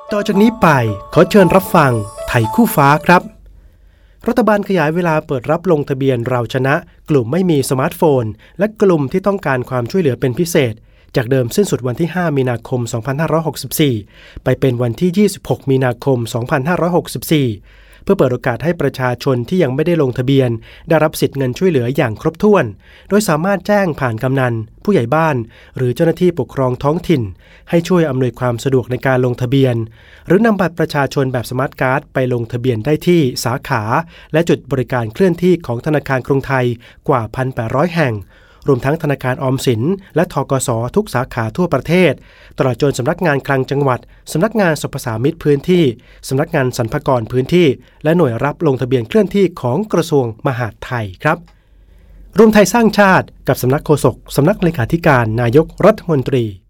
ต่อจากนี้ไปขอเชิญรับฟังไทยคู่ฟ้าครับรัฐบาลขยายเวลาเปิดรับลงทะเบียนเราชนะกลุ่มไม่มีสมาร์ทโฟนและกลุ่มที่ต้องการความช่วยเหลือเป็นพิเศษจากเดิมสิ้นสุดวันที่5มีนาคม2564ไปเป็นวันที่26มีนาคม2564เพื่อเปิดโอกาสให้ประชาชนที่ยังไม่ได้ลงทะเบียนได้รับสิทธิเงินช่วยเหลืออย่างครบถ้วนโดยสามารถแจ้งผ่านกำนันผู้ใหญ่บ้านหรือเจ้าหน้าที่ปกครองท้องถิ่นให้ช่วยอำนวยความสะดวกในการลงทะเบียนหรือนำบัตรประชาชนแบบสมาร์ทการ์ดไปลงทะเบียนได้ที่สาขาและจุดบริการเคลื่อนที่ของธนาคารกรุงไทยกว่า 1,800 แห่งรวมทั้งธนาคารออมสินและธกส.ทุกสาขาทั่วประเทศตลอดจนสำนักงานคลังจังหวัดสำนักงานสรรพสามิตพื้นที่สำนักงานสรรพากรพื้นที่และหน่วยรับลงทะเบียนเคลื่อนที่ของกระทรวงมหาดไทยครับรวมไทยสร้างชาติกับสำนักโฆษกสำนักเลขาธิการนายกรัฐมนตรี